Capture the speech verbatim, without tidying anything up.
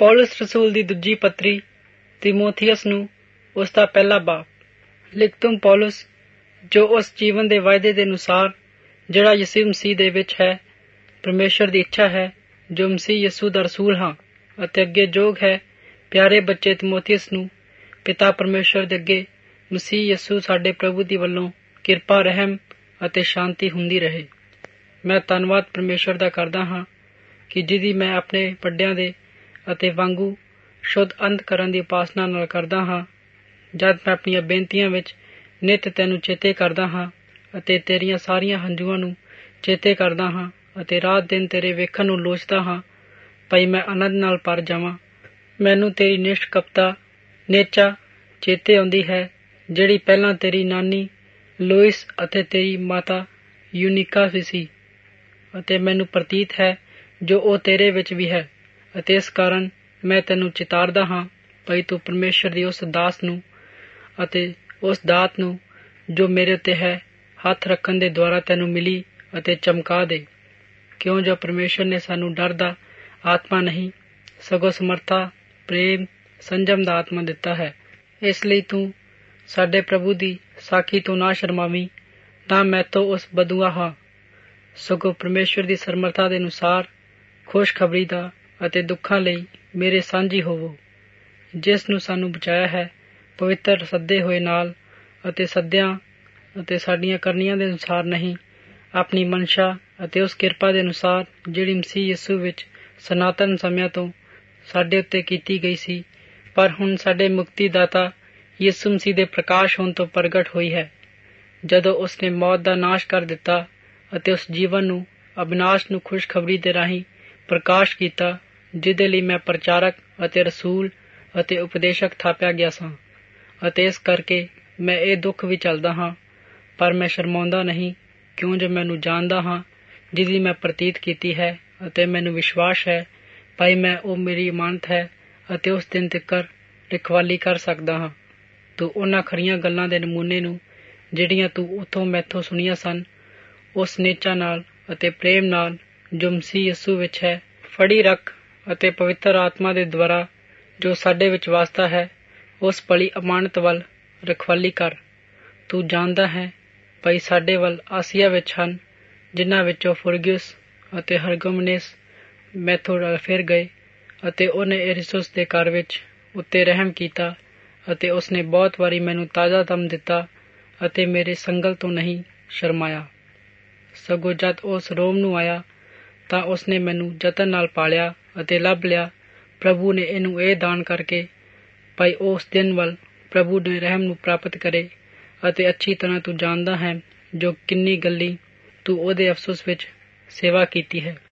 ਪੌਲਸ ਰਸੂਲ ਦੀ ਦੂਜੀ ਪੱਤਰੀ ਤਿਮੋਥੀਅਸ ਨੂੰ ਉਸ ਦਾ ਪਹਿਲਾ ਬਾਪ। ਲਿਖਤੁਮ ਪੌਲਸ, ਜੋ ਉਸ ਜੀਵਨ ਦੇ ਵਾਅਦੇ ਦੇ ਅਨੁਸਾਰ ਜਿਹੜਾ ਯਿਸੂ ਮਸੀਹ ਦੇ ਵਿੱਚ ਹੈ, ਪਰਮੇਸ਼ਰ ਦੀ ਇੱਛਾ ਹੈ, ਜੋ ਮਸੀਹ ਯਿਸੂ ਦਾ ਰਸੂਲ ਹਾਂ ਅਤੇ ਅੱਗੇ ਯੋਗ ਹੈ, ਪਿਆਰੇ ਬੱਚੇ ਤਿਮੋਥੀਅਸ ਨੂੰ ਪਿਤਾ ਪਰਮੇਸ਼ਰ ਦੇ ਅੱਗੇ ਮਸੀਹ ਯਿਸੂ ਸਾਡੇ ਪ੍ਰਭੂ ਦੀ ਵੱਲੋਂ ਕਿਰਪਾ, ਰਹਿਮ ਅਤੇ ਸ਼ਾਂਤੀ ਹੁੰਦੀ ਰਹੇ। ਮੈਂ ਧੰਨਵਾਦ ਪਰਮੇਸ਼ਰ ਦਾ ਕਰਦਾ ਹਾਂ ਕਿ ਜਿਹਦੀ ਮੈਂ ਆਪਣੇ ਵੱਡਿਆਂ ਦੇ ਅਤੇ ਵਾਂਗੂ ਸ਼ੁੱਧ ਅੰਤ ਕਰਨ ਦੀ ਉਪਾਸਨਾ ਨਾਲ ਕਰਦਾ ਹਾਂ, ਜਦ ਮੈਂ ਆਪਣੀਆਂ ਬੇਨਤੀਆਂ ਵਿੱਚ ਨਿੱਤ ਤੈਨੂੰ ਚੇਤੇ ਕਰਦਾ ਹਾਂ ਅਤੇ ਤੇਰੀਆਂ ਸਾਰੀਆਂ ਹੰਝੂਆਂ ਨੂੰ ਚੇਤੇ ਕਰਦਾ ਹਾਂ ਅਤੇ ਰਾਤ ਦਿਨ ਤੇਰੇ ਵੇਖਣ ਨੂੰ ਲੋਚਦਾ ਹਾਂ, ਭਾਈ ਮੈਂ ਆਨੰਦ ਨਾਲ ਭਰ ਜਾਵਾਂ। ਮੈਨੂੰ ਤੇਰੀ ਨਿਸ਼ਕਪਤਾ ਨੇਚਾ ਚੇਤੇ ਆਉਂਦੀ ਹੈ, ਜਿਹੜੀ ਪਹਿਲਾਂ ਤੇਰੀ ਨਾਨੀ ਲੋਇਸ ਅਤੇ ਤੇਰੀ ਮਾਤਾ ਯੂਨੀਕਾ ਵੀ ਸੀ, ਅਤੇ ਮੈਨੂੰ ਪ੍ਰਤੀਤ ਹੈ ਜੋ ਉਹ ਤੇਰੇ ਵਿੱਚ ਵੀ ਹੈ, ਅਤੇ ਇਸ ਕਾਰਨ ਮੈਂ ਤੈਨੂੰ ਚਿਤਾਰਦਾ ਹਾਂ ਭਾਈ ਤੂੰ ਪਰਮੇਸ਼ਰ ਦੀ ਉਸ ਦਾਸ ਨੂੰ ਅਤੇ ਉਸ ਦਾਤ ਨੂੰ ਜੋ ਮੇਰੇ ਉੱਤੇ ਹੈ ਹੱਥ ਰੱਖਣ ਦੇ ਦੁਆਰਾ ਤੈਨੂੰ ਮਿਲੀ ਅਤੇ ਚਮਕਾ ਦੇ, ਕਿਉਂ ਜੋ ਪਰਮੇਸ਼ਰ ਨੇ ਸਾਨੂੰ ਡਰ ਦਾ ਆਤਮਾ ਨਹੀਂ ਸਗੋਂ ਸਮਰਥਾ, ਪ੍ਰੇਮ, ਸੰਜਮ ਦਾ ਆਤਮਾ ਦਿੱਤਾ ਹੈ। ਇਸ ਲਈ ਤੂੰ ਸਾਡੇ ਪ੍ਰਭੂ ਦੀ ਸਾਖੀ ਤੋਂ ਨਾ ਸ਼ਰਮਾਵੀਂ, ਨਾ ਮੈਂ ਤੋਂ ਉਸ ਬਦੂਆ ਹਾਂ, ਸਗੋਂ ਪਰਮੇਸ਼ਰ ਦੀ ਸਮਰਥਾ ਦੇ ਅਨੁਸਾਰ ਖੁਸ਼ਖਬਰੀ ਦਾ ਅਤੇ ਦੁੱਖਾਂ ਲਈ ਮੇਰੇ ਸਾਂਝੀ ਹੋਵੋ, ਜਿਸ ਨੂੰ ਸਾਨੂੰ ਬਚਾਇਆ ਹੈ ਪਵਿੱਤਰ ਸੱਦੇ ਹੋਏ ਨਾਲ ਅਤੇ ਸੱਦਿਆਂ ਅਤੇ ਸਾਡੀਆਂ ਕਰਨੀਆਂ ਦੇ ਅਨੁਸਾਰ ਨਹੀਂ, ਆਪਣੀ ਮਨਸ਼ਾ ਅਤੇ ਉਸ ਕਿਰਪਾ ਦੇ ਅਨੁਸਾਰ ਜਿਹੜੀ ਮਸੀਹ ਯਿਸੂ ਵਿੱਚ ਸਨਾਤਨ ਸਮਿਆਂ ਤੋਂ ਸਾਡੇ ਉੱਤੇ ਕੀਤੀ ਗਈ ਸੀ, ਪਰ ਹੁਣ ਸਾਡੇ ਮੁਕਤੀ ਦਾਤਾ ਯਿਸੂ ਮਸੀਹ ਦੇ ਪ੍ਰਕਾਸ਼ ਹੋਣ ਤੋਂ ਪ੍ਰਗਟ ਹੋਈ ਹੈ, ਜਦੋਂ ਉਸਨੇ ਮੌਤ ਦਾ ਨਾਸ਼ ਕਰ ਦਿੱਤਾ ਅਤੇ ਉਸ ਜੀਵਨ ਨੂੰ ਅਬਿਨਾਸ਼ ਨੂੰ ਖੁਸ਼ਖਬਰੀ ਦੇ ਰਾਹੀਂ ਪ੍ਰਕਾਸ਼ ਕੀਤਾ, ਜਿਹਦੇ ਲਈ ਮੈਂ ਪ੍ਰਚਾਰਕ ਅਤੇ ਰਸੂਲ ਅਤੇ ਉਪਦੇਸ਼ਕ ਥਾਪਿਆ ਗਿਆ ਸਾਂ। ਅਤੇ ਇਸ ਕਰਕੇ ਮੈਂ ਇਹ ਦੁੱਖ ਵੀ ਝੱਲਦਾ ਹਾਂ, ਪਰ ਮੈਂ ਸ਼ਰਮਾਉਂਦਾ ਨਹੀਂ, ਕਿਉਂ ਜੋ ਮੈਨੂੰ ਜਾਣਦਾ ਹਾਂ ਜਿਹਦੀ ਮੈਂ ਪ੍ਰਤੀਤ ਕੀਤੀ ਹੈ, ਅਤੇ ਮੈਨੂੰ ਵਿਸ਼ਵਾਸ ਹੈ ਭਾਈ ਮੈਂ ਉਹ ਮੇਰੀ ਇਮਾਨਤ ਹੈ ਅਤੇ ਉਸ ਦਿਨ ਤੀਕਰ ਰਖਵਾਲੀ ਕਰ ਸਕਦਾ ਹਾਂ। ਤੂੰ ਉਹਨਾਂ ਖਰੀਆਂ ਗੱਲਾਂ ਦੇ ਨਮੂਨੇ ਨੂੰ ਜਿਹੜੀਆਂ ਤੂੰ ਉੱਥੋਂ ਮੈਥੋਂ ਸੁਣੀਆਂ ਸਨ, ਉਸ ਨੇਚਾ ਨਾਲ ਅਤੇ ਪ੍ਰੇਮ ਨਾਲ ਜੋ ਮਸੀਹ ਯਿਸੂ ਵਿੱਚ ਹੈ ਫੜੀ ਰੱਖ, ਅਤੇ ਪਵਿੱਤਰ ਆਤਮਾ ਦੇ ਦੁਆਰਾ ਜੋ ਸਾਡੇ ਵਿੱਚ ਵਾਸਤਾ ਹੈ ਉਸ ਭਲੀ ਅਮਾਨਤ ਵੱਲ ਰਖਵਾਲੀ ਕਰ। ਤੂੰ ਜਾਣਦਾ ਹੈ ਭਾਈ ਸਾਡੇ ਵੱਲ ਆਸੀਆ ਵਿੱਚ ਹਨ, ਜਿਨ੍ਹਾਂ ਵਿੱਚੋਂ ਫੁਰਗਿਉਸ ਅਤੇ ਹਰਗੋਮਨੇਸ ਮੈਥੋਂ ਫਿਰ ਗਏ, ਅਤੇ ਉਹਨੇ ਇਰਿਸੁਸ ਦੇ ਘਰ ਵਿੱਚ ਉੱਤੇ ਰਹਿਮ ਕੀਤਾ, ਅਤੇ ਉਸਨੇ ਬਹੁਤ ਵਾਰੀ ਮੈਨੂੰ ਤਾਜ਼ਾ ਦਮ ਦਿੱਤਾ ਅਤੇ ਮੇਰੇ ਸੰਗਲ ਤੋਂ ਨਹੀਂ ਸ਼ਰਮਾਇਆ। ਸਗੋਂ ਜਦ ਉਸ ਰੋਮ ਨੂੰ ਆਇਆ ਤਾਂ ਉਸਨੇ ਮੈਨੂੰ ਯਤਨ ਨਾਲ ਪਾਲਿਆ ਅਤੇ ਲੱਭ ਲਿਆ। ਪ੍ਰਭੂ ਨੇ ਇਹਨੂੰ ਇਹ ਦਾਨ ਕਰਕੇ ਭਾਈ ਉਸ ਦਿਨ ਵੱਲ ਪ੍ਰਭੂ ਦੇ ਰਹਿਮ ਨੂੰ ਪ੍ਰਾਪਤ ਕਰੇ, ਅਤੇ ਅੱਛੀ ਤਰ੍ਹਾਂ ਤੂੰ ਜਾਣਦਾ ਹੈ ਜੋ ਕਿੰਨੀ ਗੱਲੀ ਤੂੰ ਉਹਦੇ ਅਫਸੋਸ ਵਿੱਚ ਸੇਵਾ ਕੀਤੀ ਹੈ।